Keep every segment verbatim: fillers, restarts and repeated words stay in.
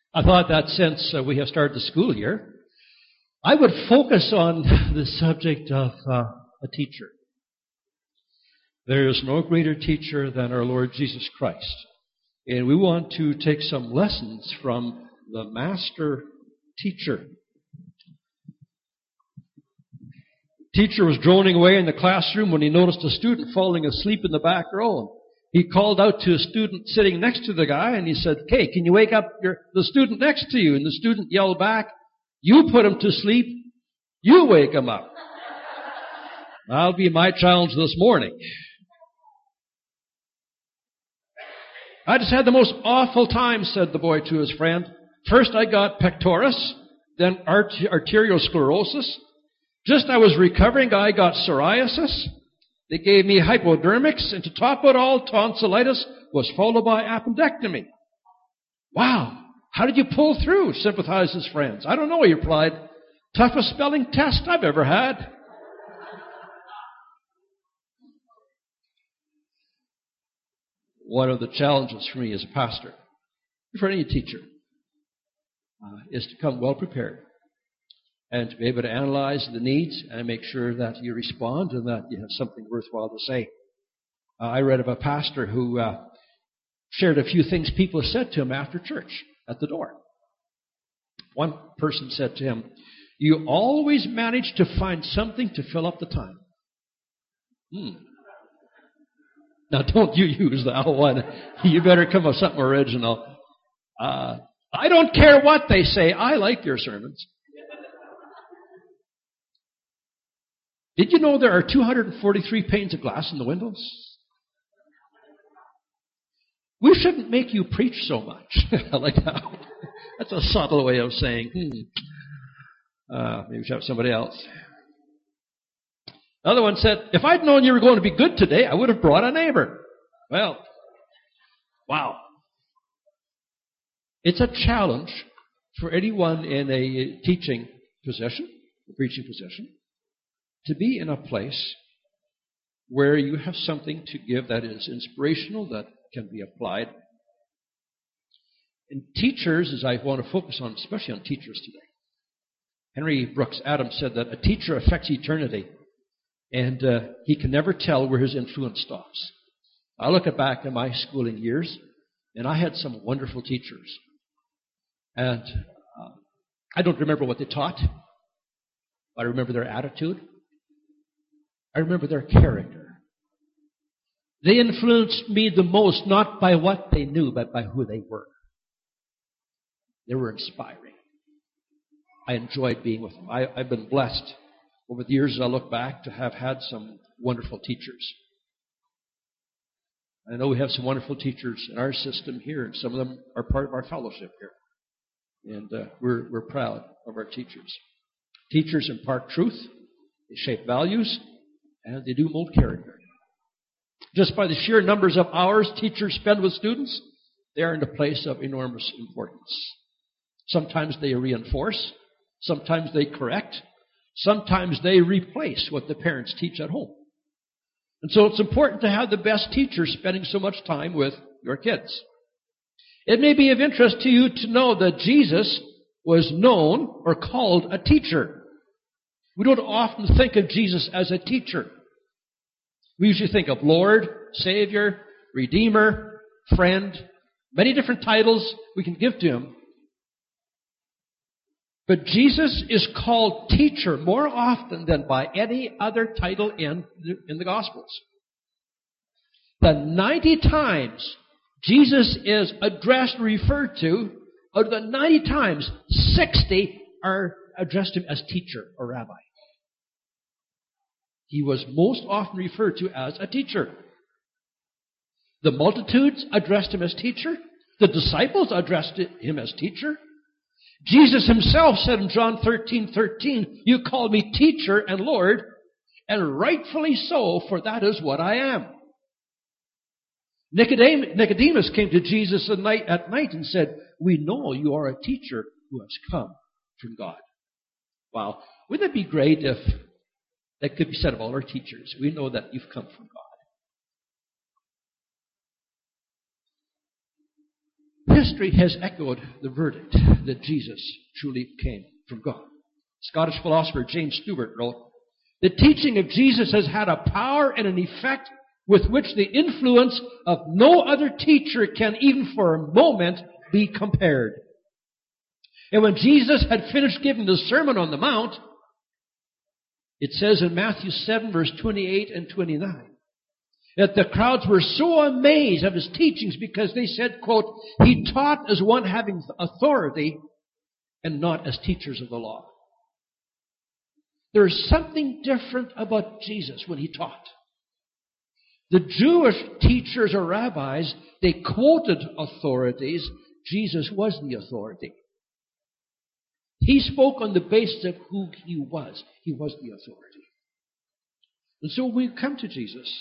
I thought that since uh, we have started the school year, I would focus on the subject of uh, a teacher. There is no greater teacher than our Lord Jesus Christ. And we want to take some lessons from the master teacher. Teacher was droning away in the classroom when he noticed a student falling asleep in the back row. He called out to a student sitting next to the guy and he said, "Hey, can you wake up your, the student next to you?" And the student yelled back, "You put him to sleep. You wake him up." That'll be my challenge this morning. "I just had the most awful time," said the boy to his friend. "First I got pectoris, then art- arteriosclerosis. Just I was recovering, I got psoriasis. They gave me hypodermics, and to top it all, tonsillitis was followed by appendectomy." "Wow, how did you pull through?" sympathized his friends. "I don't know," he replied. "Toughest spelling test I've ever had." One of the challenges for me as a pastor, for any teacher, uh, is to come well prepared and to be able to analyze the needs and make sure that you respond and that you have something worthwhile to say. Uh, I read of a pastor who uh, shared a few things people said to him after church at the door. One person said to him, "You always manage to find something to fill up the time." Hmm. Now, don't you use that one. You better come up with something original. Uh, I don't care what they say. I like your sermons. Did you know there are two hundred forty-three panes of glass in the windows? We shouldn't make you preach so much. I like that. That's a subtle way of saying, hmm, uh, maybe we should have somebody else. Another one said, "If I'd known you were going to be good today, I would have brought a neighbor." Well, wow. It's a challenge for anyone in a teaching position, a preaching position, to be in a place where you have something to give that is inspirational, that can be applied. And teachers, as I want to focus on, especially on teachers today, Henry Brooks Adams said that a teacher affects eternity. And uh, he can never tell where his influence stops. I look back at my schooling years, and I had some wonderful teachers. And uh, I don't remember what they taught, but I remember their attitude. I remember their character. They influenced me the most, not by what they knew, but by who they were. They were inspiring. I enjoyed being with them. I, I've been blessed over the years, as I look back, to have had some wonderful teachers. I know we have some wonderful teachers in our system here, and some of them are part of our fellowship here. And uh, we're, we're proud of our teachers. Teachers impart truth, they shape values, and they do mold character. Just by the sheer numbers of hours teachers spend with students, they are in a place of enormous importance. Sometimes they reinforce, sometimes they correct, sometimes they replace what the parents teach at home. And so it's important to have the best teachers spending so much time with your kids. It may be of interest to you to know that Jesus was known or called a teacher. We don't often think of Jesus as a teacher. We usually think of Lord, Savior, Redeemer, Friend, many different titles we can give to him. But Jesus is called teacher more often than by any other title in the, in the Gospels. The ninety times Jesus is addressed, referred to, out of the ninety times, sixty are addressed him as teacher or rabbi. He was most often referred to as a teacher. The multitudes addressed him as teacher. The disciples addressed him as teacher. Jesus himself said in John thirteen thirteen, "You call me teacher and Lord, and rightfully so, for that is what I am." Nicodemus came to Jesus at night, at night and said, "We know you are a teacher who has come from God." Wow. Wouldn't it be great if that could be said of all our teachers? We know that you've come from God. history has echoed the verdict that Jesus truly came from God. Scottish philosopher James Stewart wrote, "The teaching of Jesus has had a power and an effect with which the influence of no other teacher can even for a moment be compared." And when Jesus had finished giving the Sermon on the Mount, it says in Matthew seven, verse twenty-eight and twenty-nine, that the crowds were so amazed of his teachings because they said, quote, "He taught as one having authority and not as teachers of the law." There's something different about Jesus when he taught. The Jewish teachers or rabbis, they quoted authorities. Jesus was the authority. He spoke on the basis of who he was. He was the authority. And so when we come to Jesus,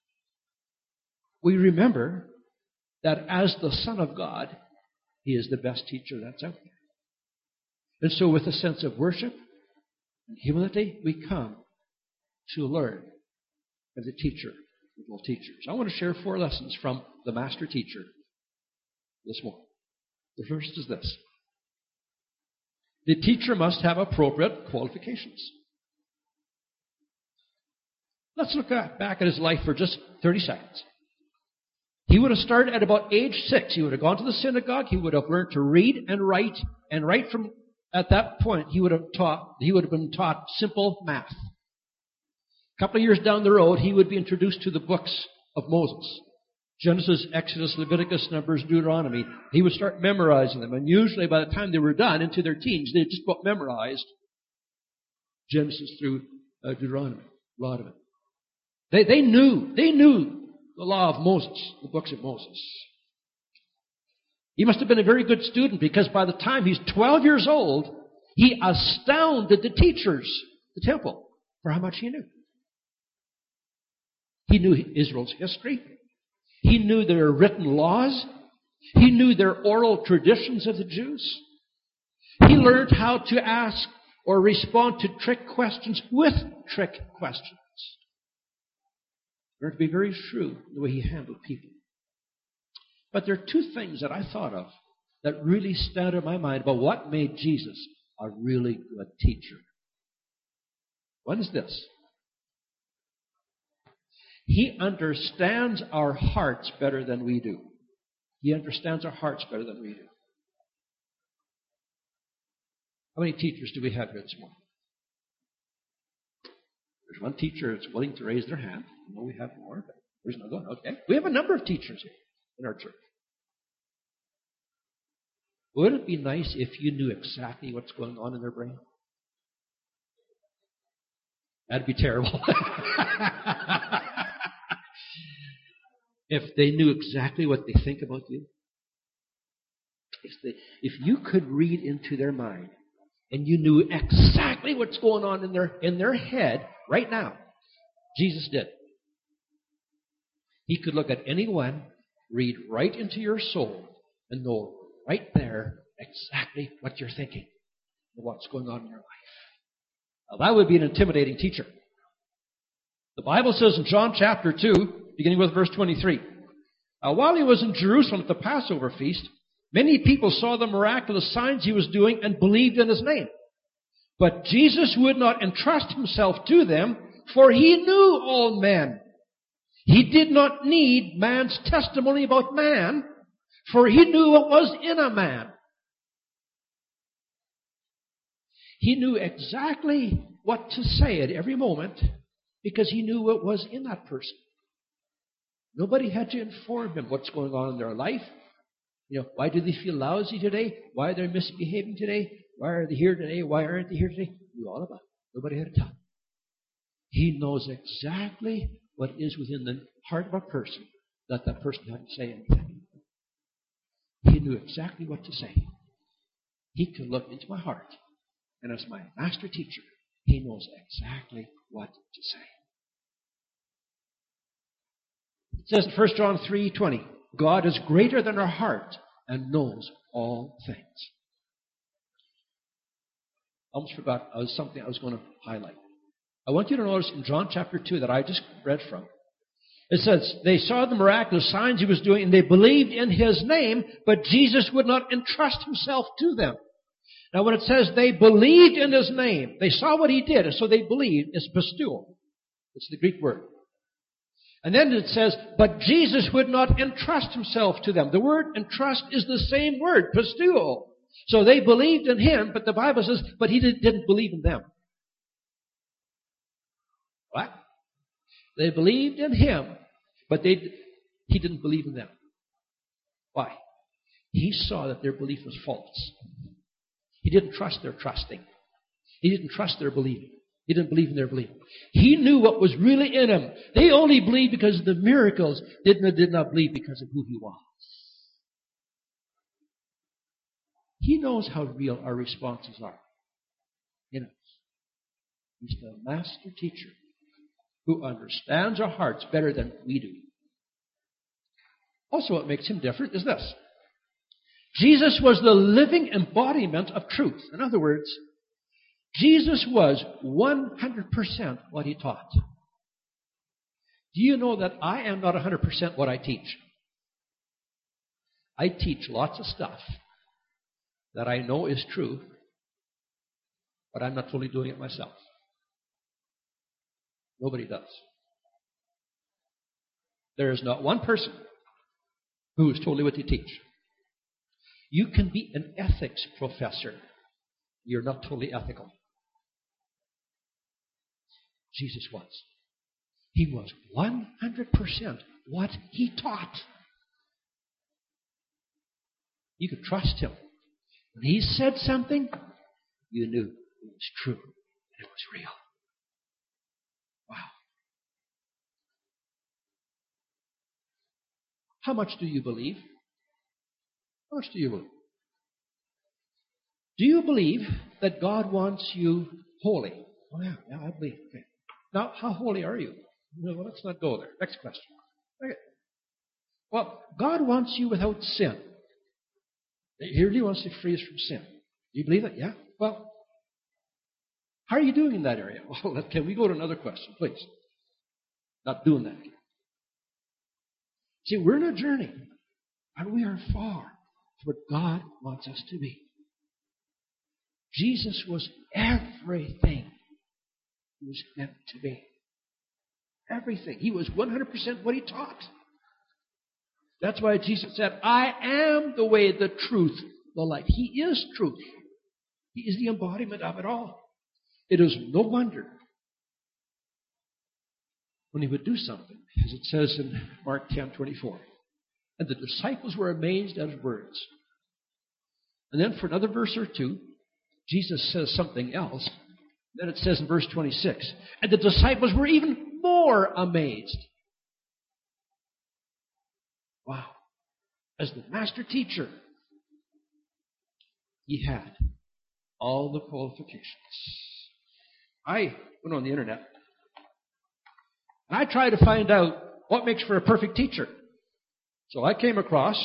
we remember that as the Son of God, he is the best teacher that's out there. And so with a sense of worship and humility, we come to learn of the teacher of all teachers. I want to share four lessons from the master teacher this morning. The first is this. The teacher must have appropriate qualifications. Let's look at, back at his life for just thirty seconds. He would have started at about age six. He would have gone to the synagogue. He would have learned to read and write. And right from at that point, he would have taught. He would have been taught simple math. A couple of years down the road, he would be introduced to the books of Moses: Genesis, Exodus, Leviticus, Numbers, Deuteronomy. He would start memorizing them. And usually by the time they were done, into their teens, they just about memorized Genesis through uh, Deuteronomy. A lot of it. They, they knew. They knew the law of Moses, the books of Moses. He must have been a very good student because by the time he's twelve years old, he astounded the teachers, the temple, for how much he knew. He knew Israel's history. He knew their written laws. He knew their oral traditions of the Jews. He learned how to ask or respond to trick questions with trick questions. He learned to be very shrewd in the way he handled people. But there are two things that I thought of that really stand in my mind about what made Jesus a really good teacher. One is this. He understands our hearts better than we do. He understands our hearts better than we do. How many teachers do we have here this morning? There's one teacher that's willing to raise their hand. I know we have more, but there's another one. Okay. We have a number of teachers here in our church. Would it be nice if you knew exactly what's going on in their brain? That'd be terrible. If they knew exactly what they think about you. If, they, if you could read into their mind and you knew exactly what's going on in their, in their head right now, Jesus did. He could look at anyone, read right into your soul, and know right there exactly what you're thinking and what's going on in your life. Now, that would be an intimidating teacher. The Bible says in John chapter two, beginning with verse twenty-three, "Now, while he was in Jerusalem at the Passover feast, many people saw the miraculous signs he was doing and believed in his name. But Jesus would not entrust himself to them, for he knew all men. He did not need man's testimony about man, for he knew what was in a man." He knew exactly what to say at every moment because he knew what was in that person. Nobody had to inform him what's going on in their life. You know, why do they feel lousy today? Why are they misbehaving today? Why are they here today? Why aren't they here today? He knew all about it. Nobody had to tell him. He knows exactly what is within the heart of a person that that person had to say anything. He knew exactly what to say. He could look into my heart, and as my master teacher, he knows exactly what to say. It says in First John three twenty, "God is greater than our heart and knows all things." I almost forgot. I was something I was going to highlight. I want you to notice in John chapter two that I just read from, It says, they saw the miraculous signs he was doing, and they believed in his name, but Jesus would not entrust himself to them. Now, when it says they believed in his name, they saw what he did, and so they believed. It's pisteuo. It's the Greek word. And then it says, but Jesus would not entrust himself to them. The word entrust is the same word, pisteuo. So they believed in him, but the Bible says, but he didn't believe in them. What? They believed in him, but they, he didn't believe in them. Why? He saw that their belief was false. He didn't trust their trusting. He didn't trust their believing. He didn't believe in their belief. He knew what was really in him. They only believed because of the miracles. They did not, did not believe because of who he was. He knows how real our responses are. He knows. He's the master teacher who understands our hearts better than we do. Also, what makes him different is this. Jesus was the living embodiment of truth. In other words, Jesus was one hundred percent what he taught. Do you know that I am not one hundred percent what I teach? I teach lots of stuff that I know is true, but I'm not totally doing it myself. Nobody does. There is not one person who is totally what you teach. You can be an ethics professor. You're not totally ethical. Jesus was. He was one hundred percent what he taught. You could trust him. When he said something, you knew it was true and it was real. Wow. How much do you believe? How much do you believe? Do you believe that God wants you holy? Oh, yeah, yeah, I believe. Okay. Now, how holy are you? No, well, let's not go there. Next question. Okay. Well, God wants you without sin. He really wants to free us from sin. Do you believe it? Yeah? Well, how are you doing in that area? Well, can we go to another question, please? Not doing that. See, we're in a journey, and we are far to what God wants us to be. Jesus was everything he was meant to be. Everything. He was one hundred percent what he taught. That's why Jesus said, I am the way, the truth, the life. He is truth. He is the embodiment of it all. It is no wonder when he would do something, as it says in Mark ten twenty-four. And the disciples were amazed at his words. And then for another verse or two, Jesus says something else. Then it says in verse twenty-six, and the disciples were even more amazed. Wow. As the master teacher, he had all the qualifications. I went on the internet and I tried to find out what makes for a perfect teacher. So I came across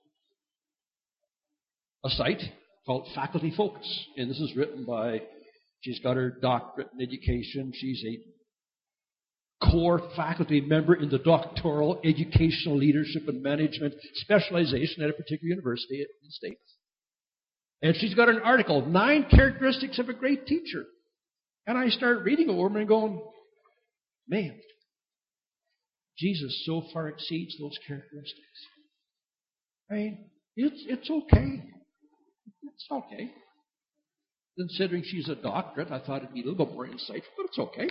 a site called Faculty Focus. And this is written by, she's got her doctorate in education. She's a core faculty member in the doctoral educational leadership and management specialization at a particular university in the States. And she's got an article, Nine Characteristics of a Great Teacher. And I start reading over them and going, man, Jesus so far exceeds those characteristics. I mean, it's, it's okay. It's okay. Considering she's a doctorate, I thought it'd be a little bit more insightful, but it's okay.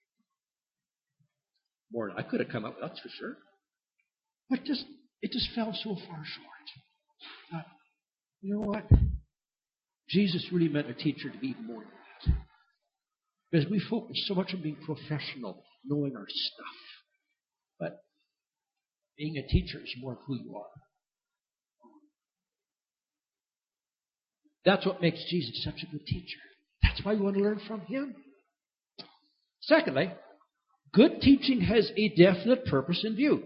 More than I could have come up with, that's for sure. But just it just fell so far short. Uh, you know what? Jesus really meant a teacher to be even more than that. Because we focus so much on being professional, knowing our stuff. But being a teacher is more of who you are. That's what makes Jesus such a good teacher. That's why we want to learn from him. Secondly, good teaching has a definite purpose in view.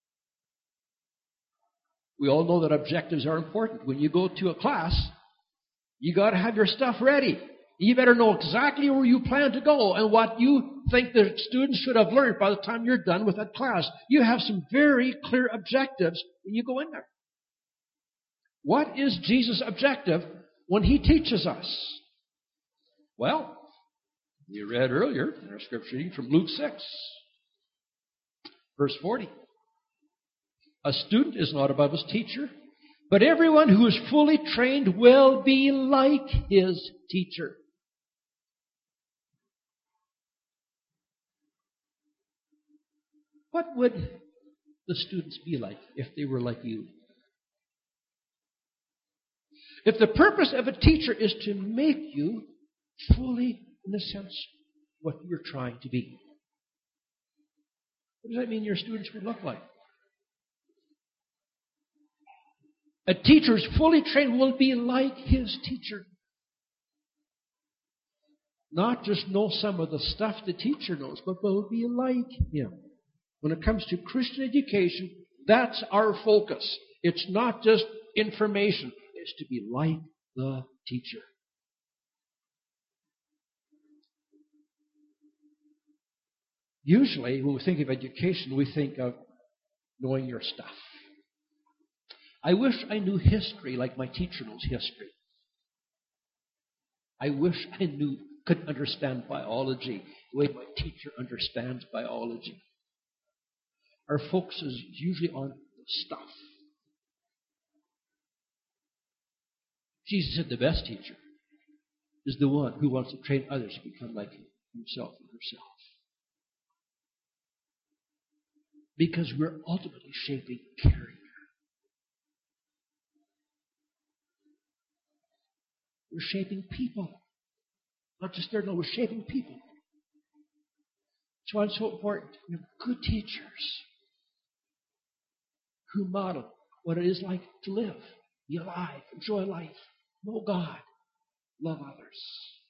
We all know that objectives are important. When you go to a class, you got to have your stuff ready. You better know exactly where you plan to go and what you think the students should have learned by the time you're done with that class. You have some very clear objectives when you go in there. What is Jesus' objective when he teaches us? Well, we read earlier in our scripture reading from Luke six, verse forty. A student is not above his teacher, but everyone who is fully trained will be like his teacher. What would the students be like if they were like you? If the purpose of a teacher is to make you fully, in a sense, what you're trying to be, what does that mean your students would look like? A teacher who's fully trained will be like his teacher. Not just know some of the stuff the teacher knows, but will be like him. When it comes to Christian education, that's our focus. It's not just information. It's to be like the teacher. Usually, when we think of education, we think of knowing your stuff. I wish I knew history like my teacher knows history. I wish I knew, could understand biology the way my teacher understands biology. Our focus is usually on the stuff. Jesus said the best teacher is the one who wants to train others to become like himself and herself. Because we're ultimately shaping character. We're shaping people. Not just there, no, we're shaping people. That's why it's so important to have good teachers who model what it is like to live, be alive, enjoy life, know God, love others.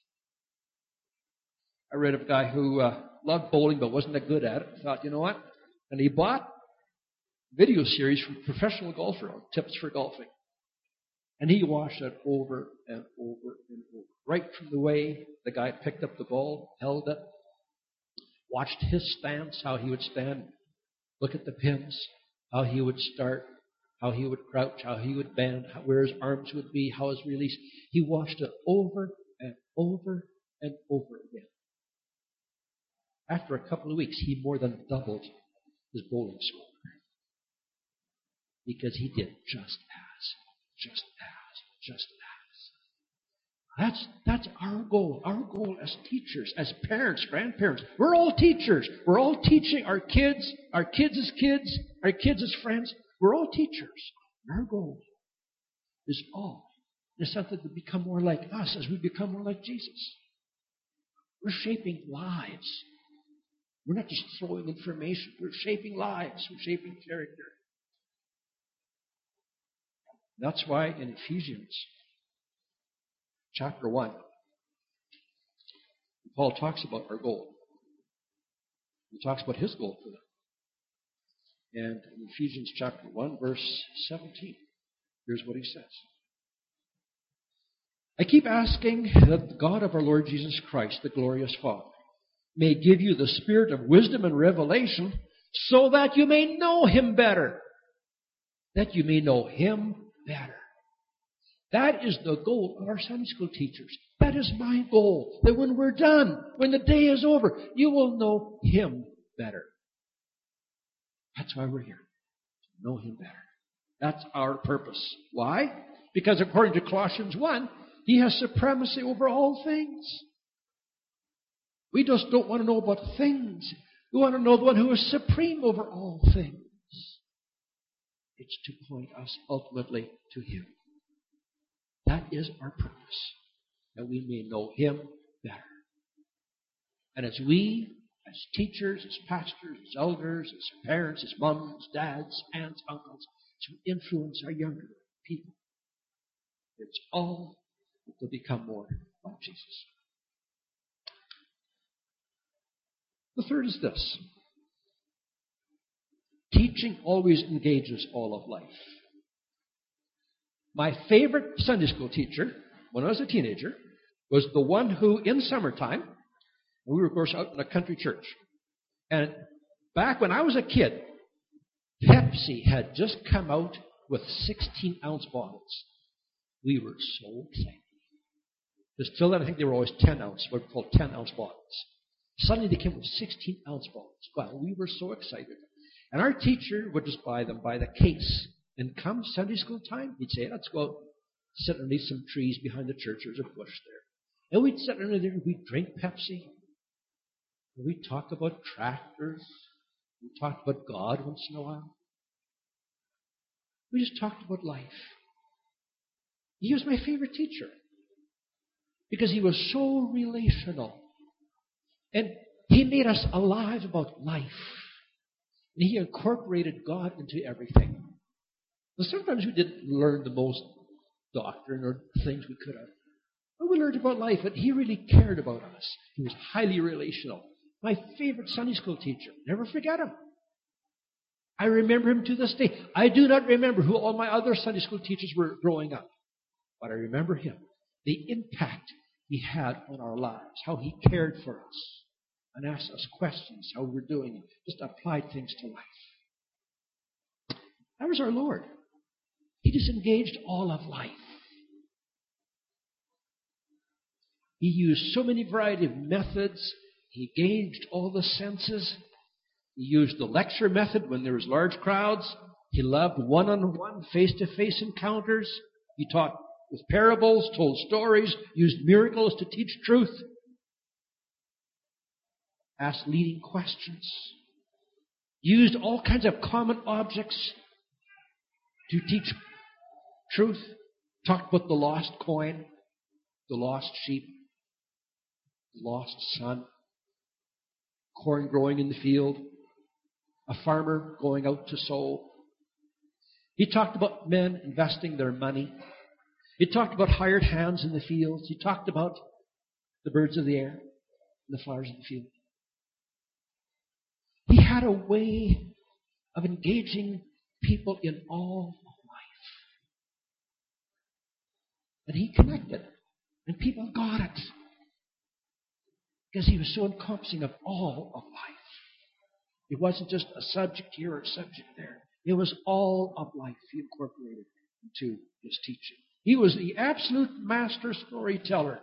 I read of a guy who uh, loved bowling but wasn't that good at it. Thought, you know what? And he bought a video series from a professional golfer on tips for golfing. And he watched it over and over and over. Right from the way the guy picked up the ball, held it, watched his stance, how he would stand, look at the pins, how he would start, how he would crouch, how he would bend, how, where his arms would be, how his release. He watched it over and over and over again. After a couple of weeks, he more than doubled his bowling score. Because he did just as, just as, just as. That's, that's our goal. Our goal as teachers, as parents, grandparents. We're all teachers. We're all teaching our kids, our kids as kids, our kids as friends. We're all teachers. And our goal is all is something to become more like us as we become more like Jesus. We're shaping lives. We're not just throwing information. We're shaping lives. We're shaping character. That's why in Ephesians chapter one, Paul talks about our goal. He talks about his goal for them. And in Ephesians chapter one, verse seventeen, here's what he says. I keep asking that the God of our Lord Jesus Christ, the glorious Father, may give you the spirit of wisdom and revelation so that you may know Him better. That you may know Him better. That is the goal of our Sunday school teachers. That is my goal. That when we're done, when the day is over, you will know Him better. That's why we're here. To know Him better. That's our purpose. Why? Because according to Colossians one, He has supremacy over all things. We just don't want to know about things. We want to know the one who is supreme over all things. It's to point us ultimately to Him. That is our purpose, that we may know Him better. And as we, as teachers, as pastors, as elders, as parents, as moms, dads, aunts, uncles, to influence our younger people, it's all to become more like Jesus. The third is this. Teaching always engages all of life. My favorite Sunday school teacher, when I was a teenager, was the one who, in summertime, we were, of course, out in a country church. And back when I was a kid, Pepsi had just come out with sixteen-ounce bottles. We were so excited. Because till then, I think they were always ten-ounce, what we call ten-ounce bottles. Suddenly, they came with sixteen-ounce bottles. Well, we were so excited. And our teacher would just buy them by the case. And come Sunday school time, he'd say, let's go out, sit underneath some trees behind the church. There's a bush there. And we'd sit under there and we'd drink Pepsi. And we'd talk about tractors. We talked about God once in a while. We just talked about life. He was my favorite teacher because he was so relational. And he made us alive about life. And he incorporated God into everything. Now, sometimes we didn't learn the most doctrine or things we could have. But we learned about life, but he really cared about us. He was highly relational. My favorite Sunday school teacher. Never forget him. I remember him to this day. I do not remember who all my other Sunday school teachers were growing up. But I remember him. The impact he had on our lives. How he cared for us. And asked us questions. How we were doing. Just applied things to life. That was our Lord. He just engaged all of life. He used so many variety of methods. He engaged all the senses. He used the lecture method when there was large crowds. He loved one-on-one, face-to-face encounters. He taught with parables, told stories, used miracles to teach truth. Asked leading questions. Used all kinds of common objects to teach truth. Talked about the lost coin, the lost sheep, the lost son, corn growing in the field, a farmer going out to sow. He talked about men investing their money. He talked about hired hands in the fields. He talked about the birds of the air and the flowers of the field. He had a way of engaging people in all of life. And he connected. And people got it. Because he was so encompassing of all of life. It wasn't just a subject here or a subject there. It was all of life he incorporated into his teaching. He was the absolute master storyteller.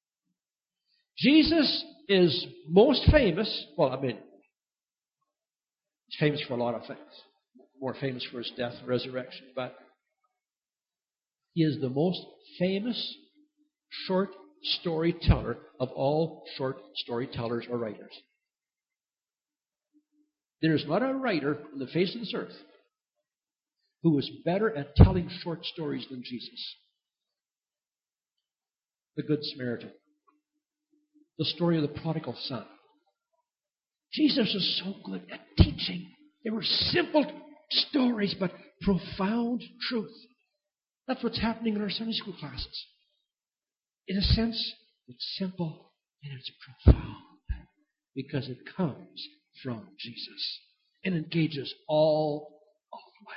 Jesus is most famous, well, I mean, he's famous for a lot of things. More famous for his death and resurrection, but he is the most famous short storyteller of all short storytellers or writers. There is not a writer on the face of this earth who was better at telling short stories than Jesus. The Good Samaritan. The story of the prodigal son. Jesus was so good at teaching. They were simple stories, but profound truth. That's what's happening in our Sunday school classes. In a sense, it's simple and it's profound because it comes from Jesus and engages all of life.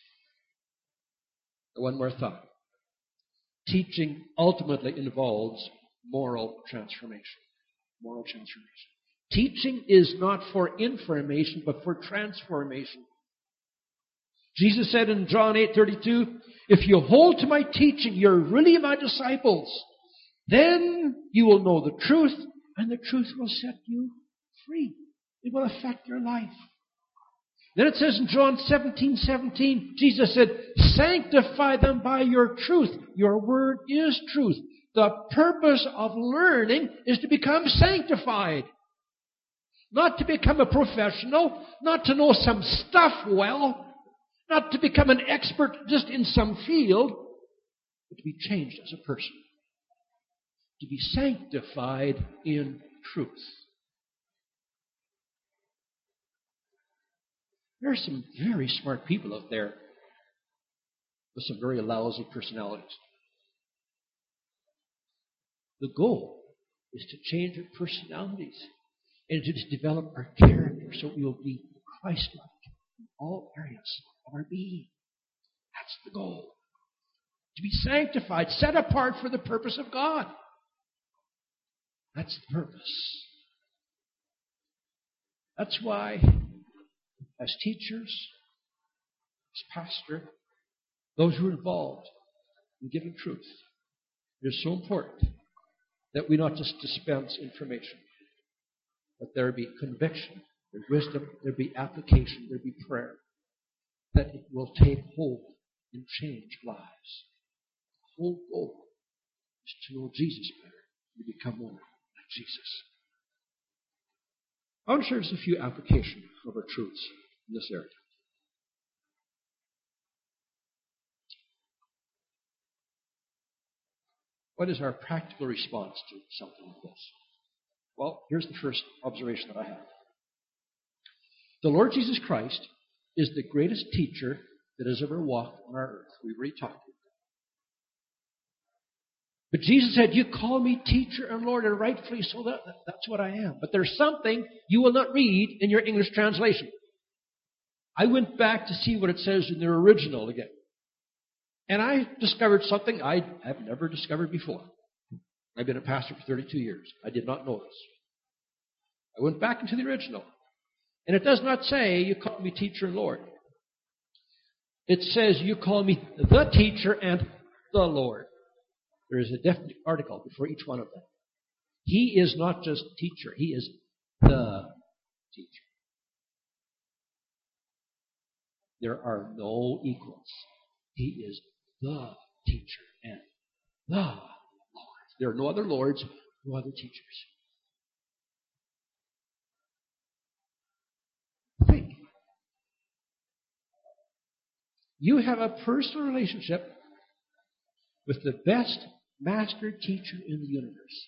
One more thought. Teaching ultimately involves moral transformation. Moral transformation. Teaching is not for information, but for transformation. Jesus said in John eight thirty-two, if you hold to my teaching, you're really my disciples. Then you will know the truth, and the truth will set you free. It will affect your life. Then it says in John seventeen seventeen, Jesus said, sanctify them by your truth. Your word is truth. The purpose of learning is to become sanctified. Not to become a professional, not to know some stuff well, not to become an expert just in some field, but to be changed as a person. To be sanctified in truth. There are some very smart people out there with some very lousy personalities. The goal is to change our personalities and to develop our character so we will be Christ-like in all areas of our being. That's the goal. To be sanctified, set apart for the purpose of God. That's the purpose. That's why, as teachers, as pastor, those who are involved in giving truth, it is so important that we not just dispense information, but there be conviction, there wisdom, there be application, there be prayer, that it will take hold and change lives. The whole goal is to know Jesus better, to become more like Jesus. I want to share just a few applications of our truths in this area. What is our practical response to something like this? Well, here's the first observation that I have. The Lord Jesus Christ is the greatest teacher that has ever walked on our earth. We've already talked about that. But Jesus said, you call me teacher and Lord, and rightfully so, that, that's what I am. But there's something you will not read in your English translation. I went back to see what it says in the original again. And I discovered something I have never discovered before. I've been a pastor for thirty-two years. I did not know this. I went back into the original. And it does not say, you call me teacher and Lord. It says, you call me the teacher and the Lord. There is a definite article before each one of them. He is not just teacher. He is the teacher. There are no equals. He is the teacher and the Lord. There are no other lords, no other teachers. Think. You have a personal relationship with the best master teacher in the universe.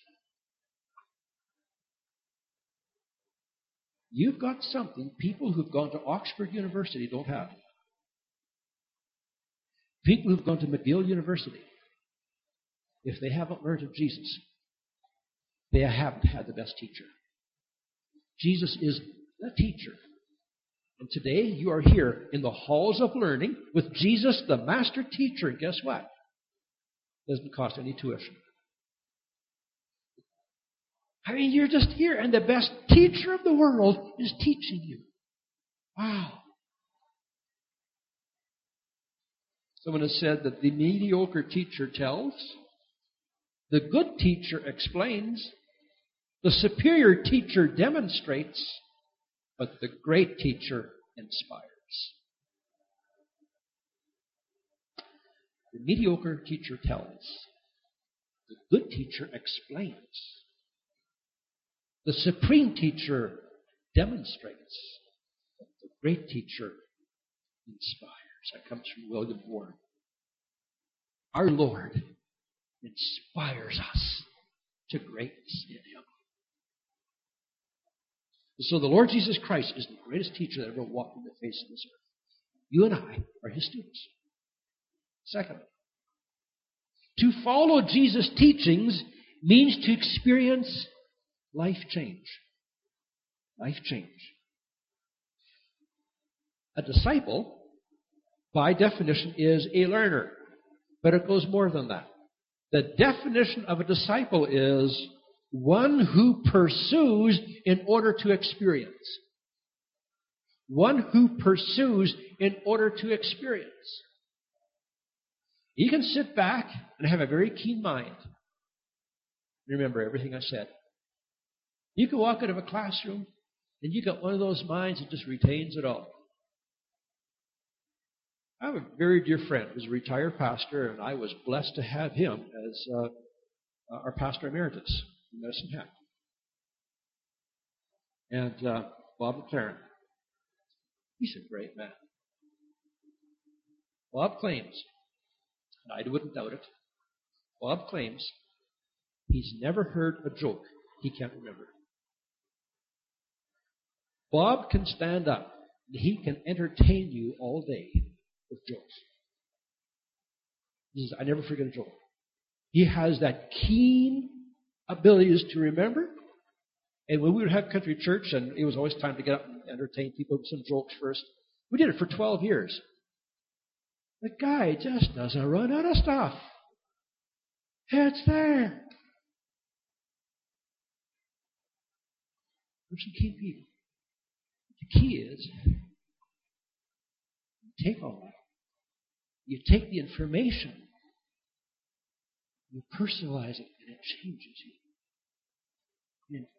You've got something people who've gone to Oxford University don't have. People who've gone to McGill University, if they haven't learned of Jesus, they haven't had the best teacher. Jesus is the teacher. And today you are here in the halls of learning with Jesus, the master teacher. And guess what? It doesn't cost any tuition. I mean, you're just here, and the best teacher of the world is teaching you. Wow. Someone has said that the mediocre teacher tells, the good teacher explains, the superior teacher demonstrates, but the great teacher inspires. The mediocre teacher tells, the good teacher explains, the supreme teacher demonstrates, but the great teacher inspires. That comes from William Warren. Our Lord inspires us to greatness in Him. So the Lord Jesus Christ is the greatest teacher that ever walked on the face of this earth. You and I are His students. Secondly, to follow Jesus' teachings means to experience life change. Life change. A disciple, by definition, is a learner. But it goes more than that. The definition of a disciple is one who pursues in order to experience. One who pursues in order to experience. You can sit back and have a very keen mind. Remember everything I said. You can walk out of a classroom and you got one of those minds that just retains it all. I have a very dear friend who's a retired pastor, and I was blessed to have him as uh, our pastor emeritus in Medicine Hat. And uh, Bob McLaren, he's a great man. Bob claims, and I wouldn't doubt it, Bob claims he's never heard a joke he can't remember. Bob can stand up, and he can entertain you all day with jokes. He says, I never forget a joke. He has that keen abilities to remember. And when we would have country church, and it was always time to get up and entertain people with some jokes first, we did it for twelve years. The guy just doesn't run out of stuff. It's there. There's some key people. The key is, you take all that. You take the information, you personalize it, and it changes you. And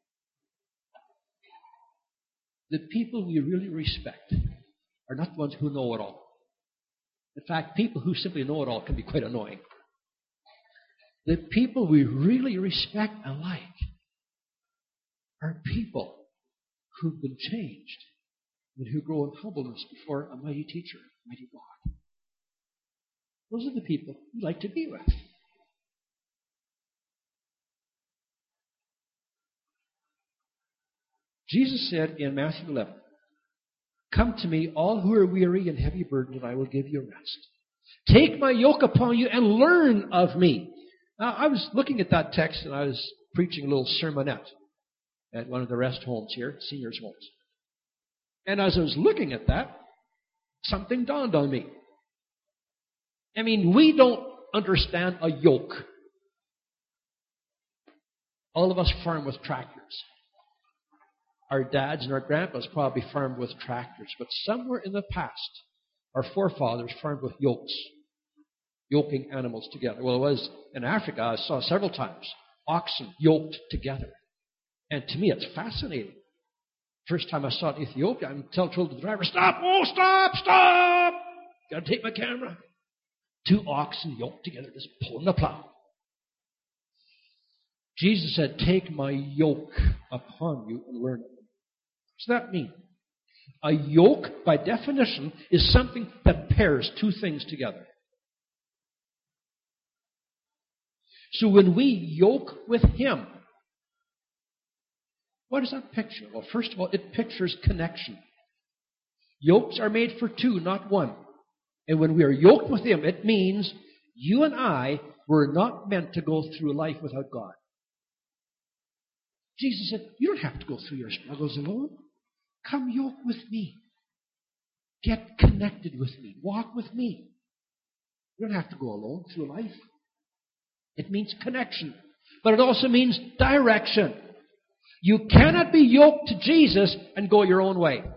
the people we really respect are not the ones who know it all. In fact, people who simply know it all can be quite annoying. The people we really respect and like are people who've been changed and who grow in humbleness before a mighty teacher, mighty God. Those are the people we like to be with. Jesus said in Matthew eleven, "Come to me, all who are weary and heavy burdened, and I will give you rest. Take my yoke upon you and learn of me." Now, I was looking at that text, and I was preaching a little sermonette at one of the rest homes here, seniors' homes. And as I was looking at that, something dawned on me. I mean, we don't understand a yoke. All of us farm with tractors. Our dads and our grandpas probably farmed with tractors. But somewhere in the past, our forefathers farmed with yokes, yoking animals together. Well, it was in Africa, I saw several times, oxen yoked together. And to me, it's fascinating. First time I saw it in Ethiopia, I told the driver, "Stop! Oh, stop! Stop! Got to take my camera." Two oxen yoked together, just pulling the plow. Jesus said, "Take my yoke upon you and learn it." What does that mean? A yoke, by definition, is something that pairs two things together. So when we yoke with Him, what does that picture? Well, first of all, it pictures connection. Yokes are made for two, not one. And when we are yoked with Him, it means you and I were not meant to go through life without God. Jesus said, "You don't have to go through your struggles alone. Come yoke with me. Get connected with me. Walk with me." You don't have to go alone through life. It means connection. But it also means direction. You cannot be yoked to Jesus and go your own way.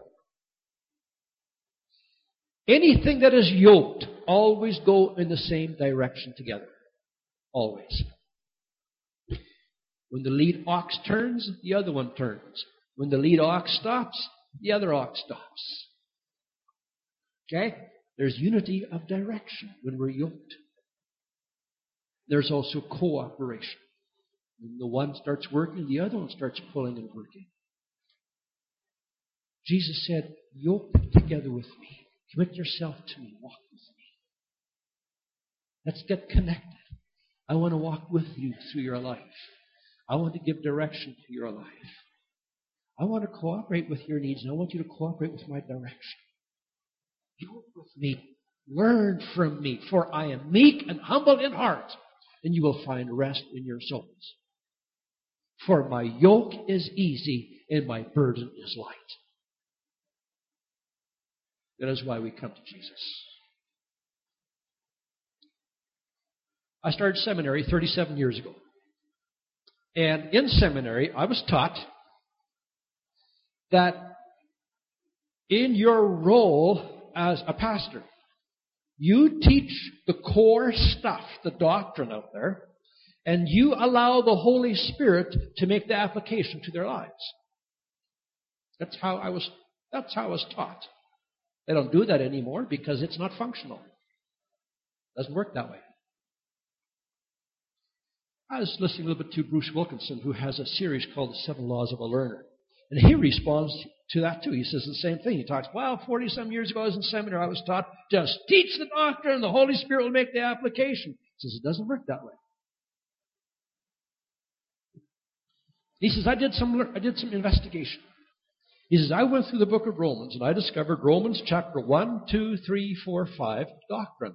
Anything that is yoked always go in the same direction together. Always. When the lead ox turns, the other one turns. When the lead ox stops, the other ox stops. Okay? There's unity of direction when we're yoked. There's also cooperation. When the one starts working, the other one starts pulling and working. Jesus said, "Yoke together with me. Commit yourself to me. Walk with me. Let's get connected. I want to walk with you through your life. I want to give direction to your life. I want to cooperate with your needs, and I want you to cooperate with my direction. Yoke with me. Learn from me, for I am meek and humble in heart, and you will find rest in your souls. For my yoke is easy, and my burden is light." That is why we come to Jesus. I started seminary thirty-seven years ago. And in seminary, I was taught that in your role as a pastor, you teach the core stuff, the doctrine out there, and you allow the Holy Spirit to make the application to their lives. That's how I was, that's how I was taught. They don't do that anymore because it's not functional. It doesn't work that way. I was listening a little bit to Bruce Wilkinson, who has a series called The Seven Laws of a Learner. And he responds to that too. He says the same thing. He talks, well, forty-some years ago I was in seminary, I was taught, just teach the doctrine and the Holy Spirit will make the application. He says, it doesn't work that way. He says, I did some, I did some investigation. He says, I went through the book of Romans and I discovered Romans chapter one, two, three, four, five, doctrine.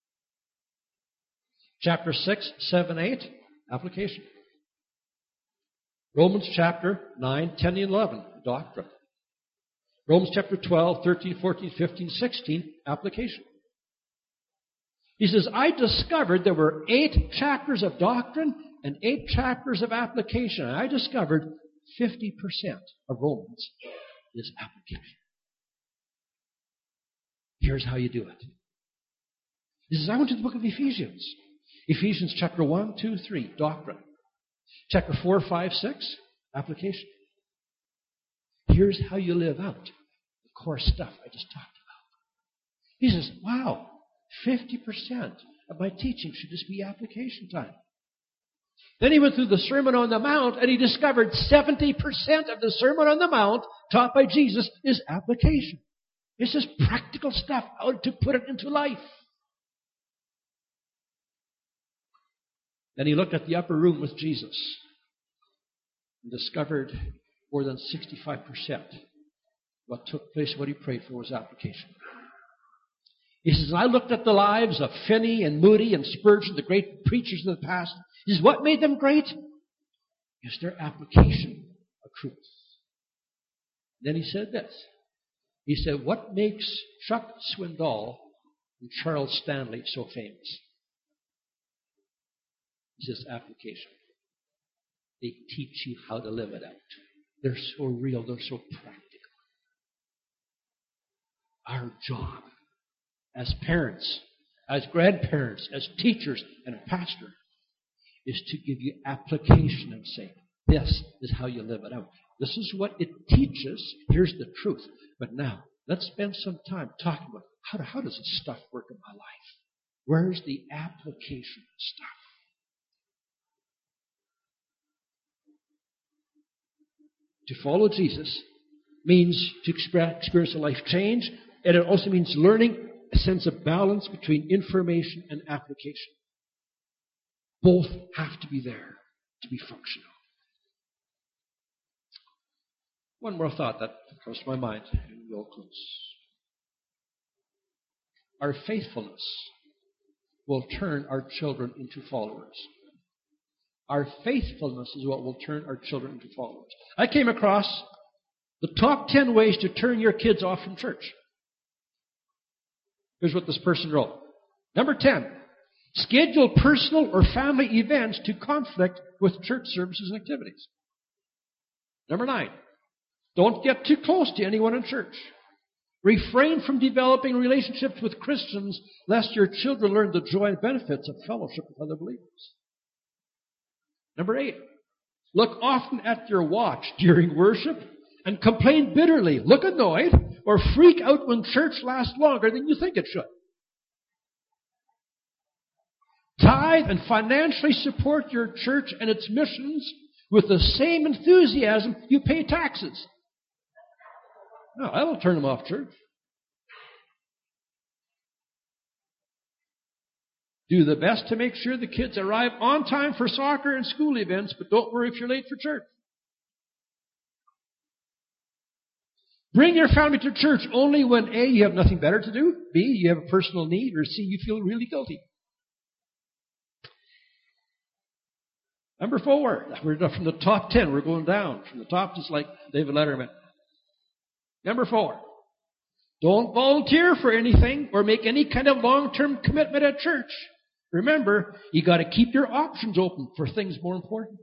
Chapter six, seven, eight, application. Romans chapter nine, ten, and eleven, doctrine. Romans chapter twelve, thirteen, fourteen, fifteen, sixteen, application. He says, I discovered there were eight chapters of doctrine and eight chapters of application. And I discovered fifty percent of Romans is application. Here's how you do it. He says, I went to the book of Ephesians. Ephesians chapter one, two, three, doctrine. Chapter four, five, six, application. Here's how you live out the core stuff I just talked about. He says, wow, fifty percent of my teaching should just be application time. Then he went through the Sermon on the Mount and he discovered seventy percent of the Sermon on the Mount taught by Jesus is application. It's just practical stuff, how to put it into life. Then he looked at the upper room with Jesus and discovered more than sixty-five percent what took place, what he prayed for was application. He says, I looked at the lives of Finney and Moody and Spurgeon, the great preachers of the past. He says, what made them great? Is their application of truth. Then he said this. He said, what makes Chuck Swindoll and Charles Stanley so famous? He says, application. They teach you how to live it out. They're so real. They're so practical. Our job as parents, as grandparents, as teachers, and a pastor is to give you application and say, this is how you live it out. This is what it teaches. Here's the truth. But now, let's spend some time talking about how, do, how does this stuff work in my life? Where's the application stuff? To follow Jesus means to experience a life change, and it also means learning a sense of balance between information and application. Both have to be there to be functional. One more thought that comes to my mind, and we'll close. Our faithfulness will turn our children into followers. Our faithfulness is what will turn our children into followers. I came across the top ten ways to turn your kids off from church. Here's what this person wrote. Number ten, schedule personal or family events to conflict with church services and activities. Number nine, don't get too close to anyone in church. Refrain from developing relationships with Christians lest your children learn the joy and benefits of fellowship with other believers. Number eight, look often at your watch during worship and complain bitterly, look annoyed, or freak out when church lasts longer than you think it should. Tithe and financially support your church and its missions with the same enthusiasm you pay taxes. No, that'll turn them off church. Do the best to make sure the kids arrive on time for soccer and school events, but don't worry if you're late for church. Bring your family to church only when A, you have nothing better to do, B, you have a personal need, or C, you feel really guilty. Number four, we're from the top ten, we're going down. From the top, just like David Letterman. Number four, don't volunteer for anything or make any kind of long-term commitment at church. Remember, you got to keep your options open for things more important.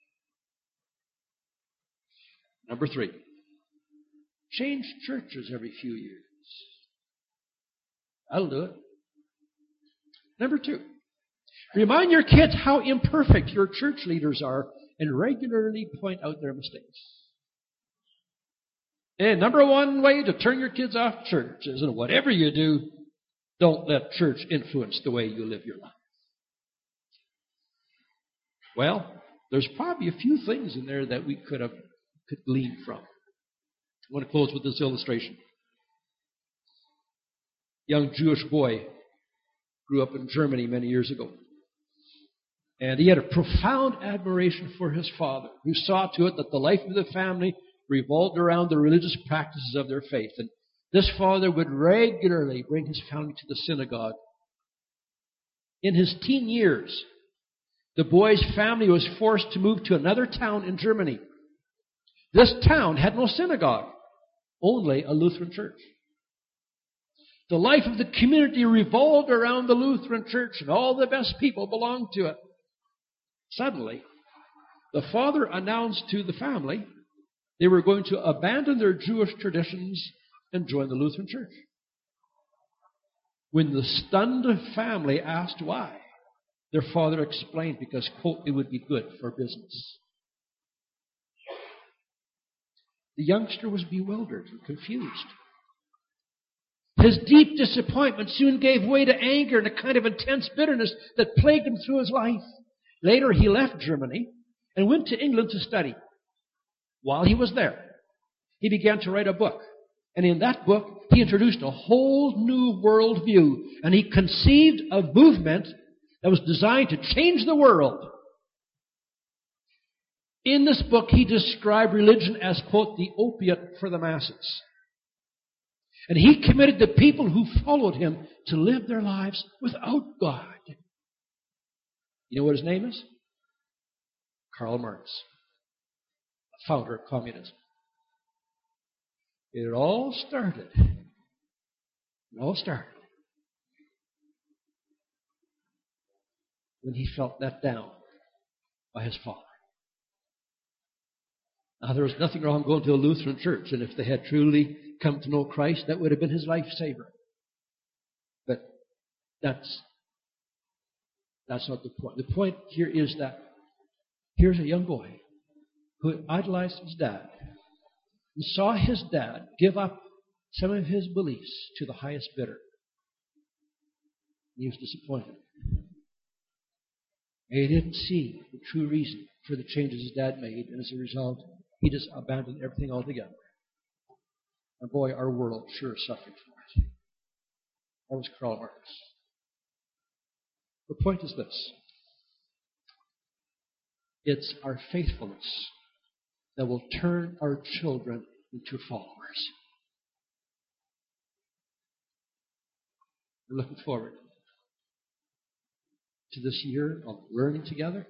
Number three, change churches every few years. That'll do it. Number two, remind your kids how imperfect your church leaders are and regularly point out their mistakes. And number one way to turn your kids off church is, and whatever you do, don't let church influence the way you live your life. Well, there's probably a few things in there that we could have could glean from. I want to close with this illustration. A young Jewish boy grew up in Germany many years ago. And he had a profound admiration for his father, who saw to it that the life of the family revolved around the religious practices of their faith. And this father would regularly bring his family to the synagogue. In his teen years, the boy's family was forced to move to another town in Germany. This town had no synagogue, only a Lutheran church. The life of the community revolved around the Lutheran church, and all the best people belonged to it. Suddenly, the father announced to the family They were going to abandon their Jewish traditions and join the Lutheran Church. When the stunned family asked why, their father explained because, quote, it would be good for business. The youngster was bewildered and confused. His deep disappointment soon gave way to anger and a kind of intense bitterness that plagued him through his life. Later, he left Germany and went to England to study. While he was there, he began to write a book. And in that book, he introduced a whole new worldview. And he conceived a movement that was designed to change the world. In this book, he described religion as, quote, the opiate for the masses. And he committed the people who followed him to live their lives without God. You know what his name is? Karl Marx, the founder of communism. It all started. It all started when he felt let down by his father. Now, there was nothing wrong going to a Lutheran church, and if they had truly come to know Christ, that would have been his lifesaver. But that's that's not the point. The point here is that here's a young boy who idolized his dad and saw his dad give up some of his beliefs to the highest bidder. He was disappointed. He didn't see the true reason for the changes his dad made, and as a result, he just abandoned everything altogether. And boy, our world sure suffered for it. That was Karl Marx. The point is this. It's our faithfulness that will turn our children into followers. We're looking forward to this year of learning together.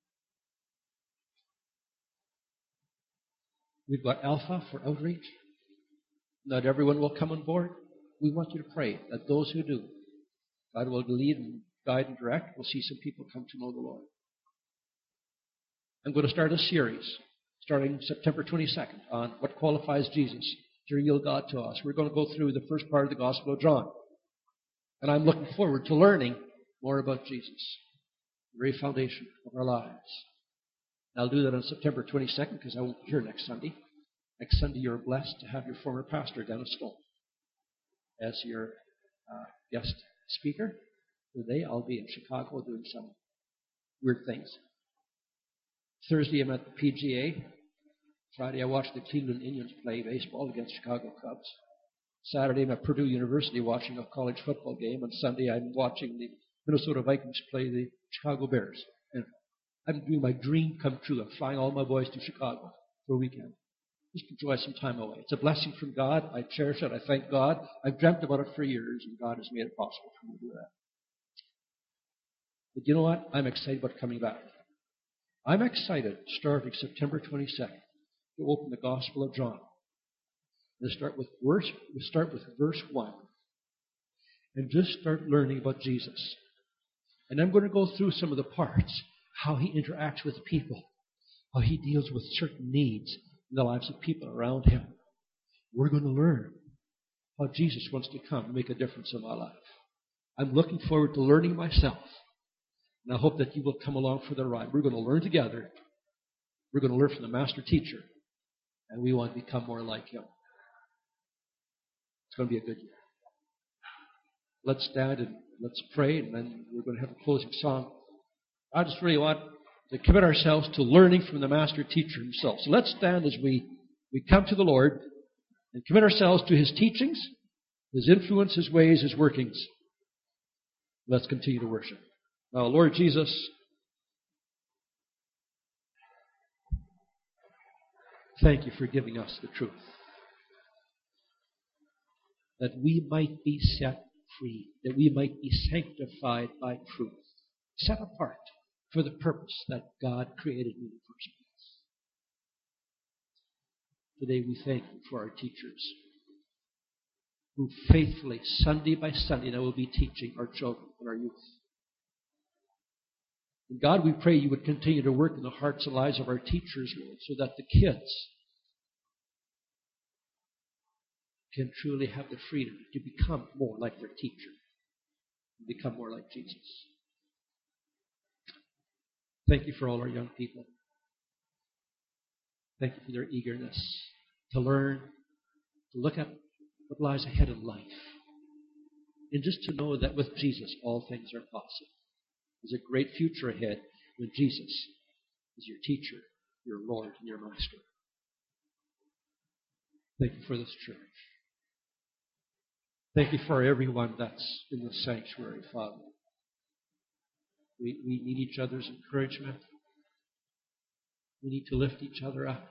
We've got Alpha for outreach. Not everyone will come on board. We want you to pray that those who do, God will lead and guide and direct. We'll see some people come to know the Lord. I'm going to start a series starting September twenty-second on what qualifies Jesus to reveal God to us. We're going to go through the first part of the Gospel of John. And I'm looking forward to learning more about Jesus, the very foundation of our lives. And I'll do that on September twenty-second because I won't be here next Sunday. Next Sunday, you're blessed to have your former pastor, Dennis Stone, as your uh, guest speaker. Today, I'll be in Chicago doing some weird things. Thursday, I'm at the P G A. Friday, I watched the Cleveland Indians play baseball against Chicago Cubs. Saturday, I'm at Purdue University watching a college football game. And Sunday, I'm watching the Minnesota Vikings play the Chicago Bears. And I'm doing my dream come true. I'm flying all my boys to Chicago for a weekend. Just enjoy some time away. It's a blessing from God. I cherish it. I thank God. I've dreamt about it for years, and God has made it possible for me to do that. But you know what? I'm excited about coming back. I'm excited starting September twenty-second to open the Gospel of John. We'll start with verse, we'll start with verse one and just start learning about Jesus. And I'm going to go through some of the parts, how he interacts with people, how he deals with certain needs in the lives of people around him. We're going to learn how Jesus wants to come and make a difference in my life. I'm looking forward to learning myself. And I hope that you will come along for the ride. We're going to learn together. We're going to learn from the master teacher. And we want to become more like him. It's going to be a good year. Let's stand and let's pray, and then we're going to have a closing song. I just really want to commit ourselves to learning from the master teacher himself. So let's stand as we, we come to the Lord and commit ourselves to his teachings, his influence, his ways, his workings. Let's continue to worship. Now, Lord Jesus, thank you for giving us the truth, that we might be set free, that we might be sanctified by truth, set apart for the purpose that God created in the first place. Today we thank you for our teachers who faithfully, Sunday by Sunday, now will be teaching our children and our youth. And God, we pray you would continue to work in the hearts and lives of our teachers, Lord, so that the kids can truly have the freedom to become more like their teacher, become more like Jesus. Thank you for all our young people. Thank you for their eagerness to learn, to look at what lies ahead in life, and just to know that with Jesus all things are possible. There's a great future ahead when Jesus is your teacher, your Lord, and your Master. Thank you for this church. Thank you for everyone that's in the sanctuary, Father. We, we need each other's encouragement. We need to lift each other up.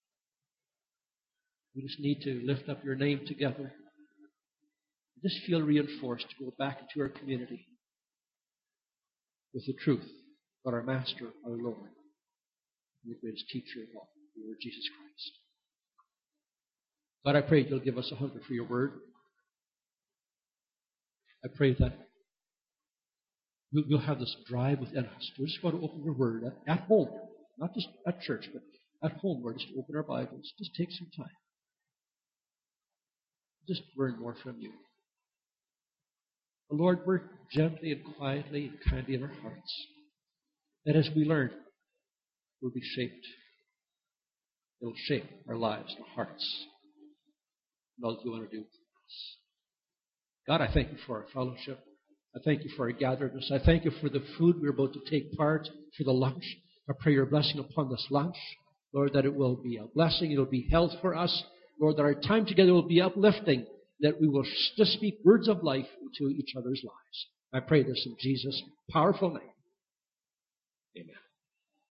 We just need to lift up your name together. Just feel reinforced to go back into our community with the truth about our Master, our Lord, and the greatest teacher of all, the Lord Jesus Christ. God, I pray you'll give us a hunger for your word. I pray that we'll have this drive within us to just want to open your word at, at home, not just at church, but at home, Lord, just to open our Bibles. Just take some time. Just learn more from you. Lord, work gently and quietly and kindly in our hearts. That as we learn, we'll be shaped. It'll shape our lives, our hearts, and all that you want to do with us. God, I thank you for our fellowship. I thank you for our gatheredness. I thank you for the food we're about to take part, for the lunch. I pray your blessing upon this lunch. Lord, that it will be a blessing. It will be health for us. Lord, that our time together will be uplifting. That we will just speak words of life into each other's lives. I pray this in Jesus' powerful name. Amen.